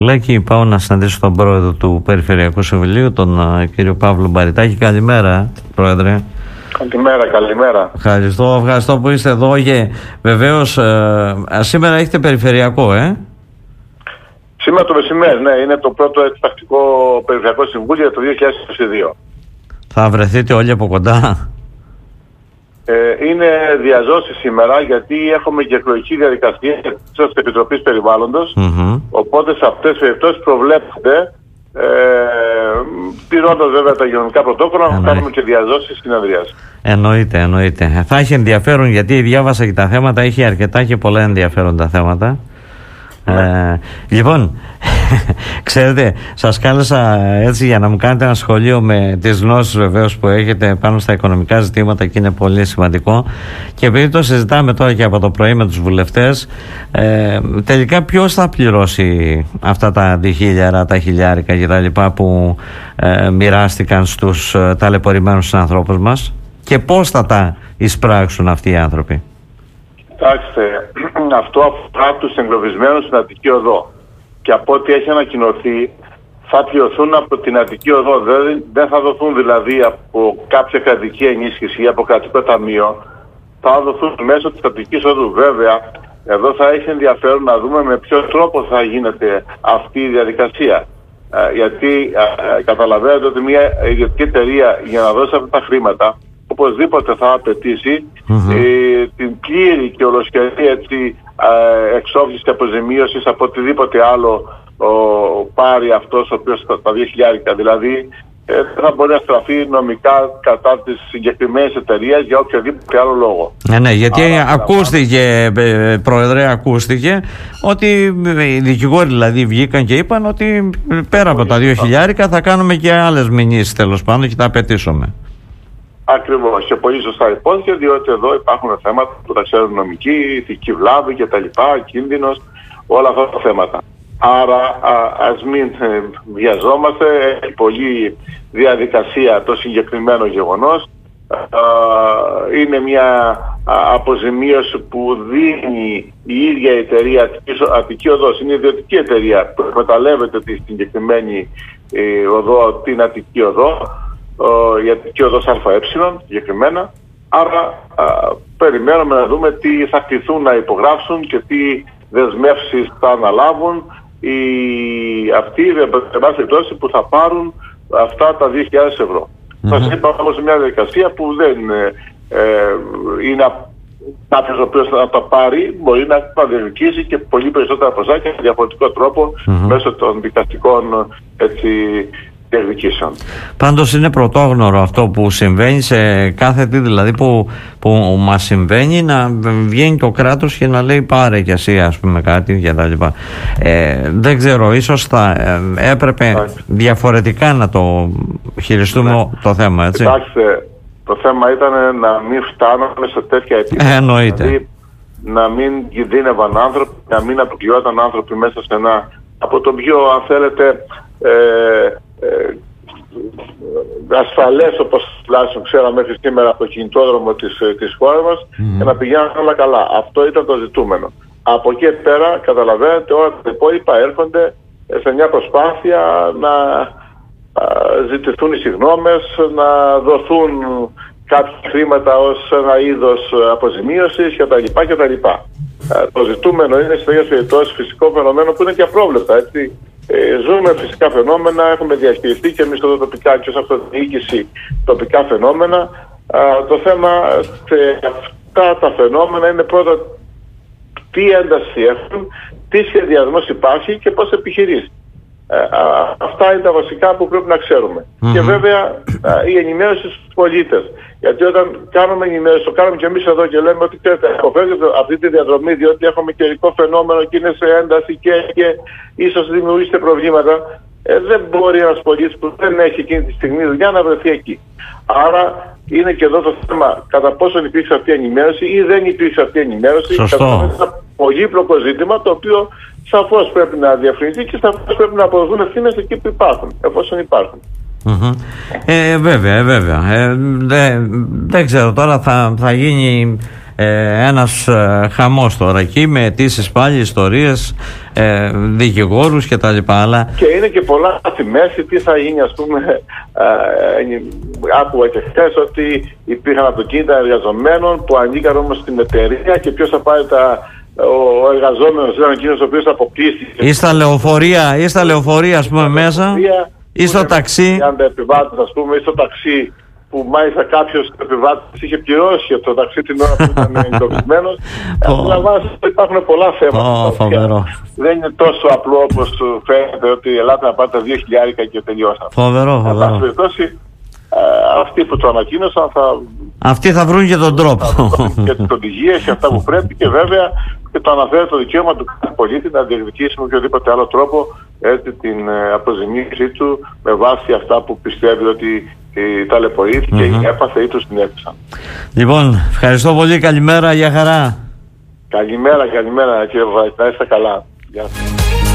Λέκη, πάω να συναντήσω τον πρόεδρο του Περιφερειακού Συμβουλίου, τον κύριο Παύλο Μπαριτάκη. Καλημέρα, πρόεδρε. Καλημέρα. Ευχαριστώ που είστε εδώ. Βεβαίως, σήμερα έχετε περιφερειακό, Σήμερα το μεσημέρι, ναι, είναι το πρώτο τακτικό Περιφερειακό Συμβούλιο για το 2022. Θα βρεθείτε όλοι από κοντά? Είναι διαζώσει σήμερα, γιατί έχουμε και εκλογική διαδικασία της Επιτροπής Περιβάλλοντος. Οπότε σε αυτές τις περιπτώσεις προβλέπεται, τηρώντας βέβαια τα υγειονομικά πρωτόκολλα, να κάνουμε και διαζώσεις συνεδρίας. Εννοείται. Θα έχει ενδιαφέρον, γιατί διάβασα και τα θέματα, έχει αρκετά και πολλά ενδιαφέροντα θέματα. Λοιπόν, ξέρετε, σας κάλεσα έτσι για να μου κάνετε ένα σχολείο με τις γνώσεις βεβαίως που έχετε πάνω στα οικονομικά ζητήματα, και είναι πολύ σημαντικό. Και επειδή το συζητάμε τώρα και από το πρωί με τους βουλευτές, τελικά ποιος θα πληρώσει αυτά τα αντιχίλιαρα, τα χιλιάρικα και τα λοιπά που μοιράστηκαν στους ταλαιπωρημένους συνανθρώπους μας, και πώς θα τα εισπράξουν αυτοί οι άνθρωποι? Κοιτάξτε, αυτό αφορά τους εγκλωβισμένους στην Αττική Οδό. Και από ό,τι έχει ανακοινωθεί, θα πληρωθούν από την Αττική Οδό. Δεν θα δοθούν δηλαδή από κάποια κρατική ενίσχυση ή από κρατικό ταμείο. Θα δοθούν μέσω της Αττικής Οδού. Βέβαια, εδώ θα έχει ενδιαφέρον να δούμε με ποιο τρόπο θα γίνεται αυτή η διαδικασία. Γιατί καταλαβαίνετε ότι μια ιδιωτική εταιρεία, για να δώσει αυτά τα χρήματα, οπωσδήποτε θα απαιτήσει την πλήρη και ολοσχερή εξόφληση και αποζημίωση από οτιδήποτε άλλο πάρει αυτός ο οποίος τα 2.000. Δηλαδή δεν θα μπορεί να στραφεί νομικά κατά της συγκεκριμένης εταιρείας για οποιοδήποτε άλλο λόγο. Ναι, γιατί ακούστηκε, πρόεδρε, ότι οι δικηγόροι δηλαδή βγήκαν και είπαν ότι πέρα από τα 2.000 θα κάνουμε και άλλες μηνύσεις, τέλος πάντων, και τα απαιτήσουμε. Ακριβώς, και πολύ σωστά υπόθηκε, διότι εδώ υπάρχουν θέματα που τα ξέρουν νομικοί, ηθική βλάβη κτλ., κίνδυνος, όλα αυτά τα θέματα. Άρα ας μην βιαζόμαστε, έχει πολλή διαδικασία το συγκεκριμένο γεγονός. Είναι μια αποζημίωση που δίνει η ίδια η εταιρεία Αττική Οδός, είναι η ιδιωτική εταιρεία που εκμεταλλεύεται τη συγκεκριμένη οδό, την Αττική Οδό, η Αττική Οδός ΑΕ συγκεκριμένα. Άρα περιμένουμε να δούμε τι θα κληθούν να υπογράψουν και τι δεσμεύσεις θα αναλάβουν αυτοί οι που θα πάρουν αυτά τα 2.000 ευρώ. Σας είπα όμως μια διαδικασία που δεν είναι κάποιος ο οποίος θα τα πάρει, μπορεί να διεκδικήσει και πολύ περισσότερα ποσά και με διαφορετικό τρόπο μέσω των δικαστικών διεκδικήσεων. Πάντως είναι πρωτόγνωρο αυτό που συμβαίνει σε κάθε τι, δηλαδή που μας συμβαίνει, να βγαίνει το κράτος και να λέει πάρε κι εσύ, ας πούμε, κάτι και τα λοιπά. Δεν ξέρω, ίσως θα έπρεπε διαφορετικά να το χειριστούμε το θέμα, έτσι. Κοιτάξτε, το θέμα ήταν να μην φτάνουμε σε τέτοια επίπεδα. Εννοείται. Δηλαδή, να μην κινδύνευαν άνθρωποι, να μην αποκλειόταν άνθρωποι μέσα σε ένα από το πιο, αν θέλετε, ασφαλές, όπως τουλάχιστον ξέραμε μέχρι σήμερα, από το κινητόδρομο της χώρας μας, και να πηγαίνουν όλα καλά. Αυτό ήταν το ζητούμενο. Από εκεί πέρα, καταλαβαίνετε, όλα τα υπόλοιπα έρχονται σε μια προσπάθεια να ζητηθούν οι συγγνώμες, να δοθούν κάποια χρήματα ως ένα είδος αποζημίωσης κτλ. Το ζητούμενο είναι σε τέτοιες περιπτώσεις φυσικό φαινόμενο που είναι και απρόβλεπτα, έτσι. Ζούμε φυσικά φαινόμενα, έχουμε διαχειριστεί και εμείς εδώ τοπικά και ως αυτοδιοίκηση τοπικά φαινόμενα. Το θέμα σε αυτά τα φαινόμενα είναι πρώτα τι ένταση έχουν, τι σχεδιασμός υπάρχει και πώς επιχειρείς. Αυτά είναι τα βασικά που πρέπει να ξέρουμε. Και βέβαια η ενημέρωση στους πολίτες. Γιατί όταν κάνουμε ενημέρωση, το κάνουμε και εμείς εδώ και λέμε ότι αποφεύγετε αυτή τη διαδρομή, διότι έχουμε καιρικό φαινόμενο και είναι σε ένταση και ίσως δημιουργήσετε προβλήματα. Δεν μπορεί ένας πολίτης που δεν έχει εκείνη τη στιγμή δουλειά να βρεθεί εκεί. Άρα είναι και εδώ το θέμα κατά πόσον υπήρξε αυτή η ενημέρωση ή δεν υπήρξε αυτή η ενημέρωση. Σωστό. Είναι ένα πολύπλοκο ζήτημα, το οποίο σαφώς πρέπει να διαφρυνθεί και σαφώς πρέπει να αποδοθούν ευθύνες εκεί που υπάρχουν, εφόσον υπάρχουν. Βέβαια. Δεν ξέρω τώρα, θα γίνει ένας χαμός τώρα εκεί, με αιτήσεις πάλι, ιστορίες, δικηγόρους και τα λοιπά. Αλλά... Και είναι και πολλά στη μέση, τι θα γίνει, ας πούμε, άκουγα και χθες ότι υπήρχαν αυτοκίνητα εργαζομένων που ανήκαν όμως στην εταιρεία και ποιος θα πάρει ο εργαζόμενος ήταν εκείνος ο οποίος αποκλείστηκε. Ή στα λεωφορεία, ας πούμε, μέσα, ή στο ταξί. Επιβάτες, ας πούμε, ή στο ταξί, που μάλιστα κάποιος επιβάτης είχε πληρώσει από το ταξί την ώρα που ήταν εντοπισμένος. Υπάρχουν πολλά θέματα. Δεν είναι τόσο απλό όπως φαίνεται ότι ελάτε να πάρετε 2.000 και τελειώσαμε. Φοβερό. Αυτοί που το ανακοίνωσαν αυτοί θα βρουν και τον τρόπο. Και τις οδηγίες και αυτά που πρέπει, και βέβαια και το αναφέρει το δικαίωμα του κάθε πολίτη να διεκδικήσει με οποιοδήποτε άλλο τρόπο την αποζημίωσή του με βάση αυτά που πιστεύει ότι ταλαιπωρήθηκε ή έπαθε ή του συνέβησαν. Λοιπόν, ευχαριστώ πολύ. Καλημέρα, για χαρά. Καλημέρα κύριε Βαρκά, να είστε καλά. Γεια σας.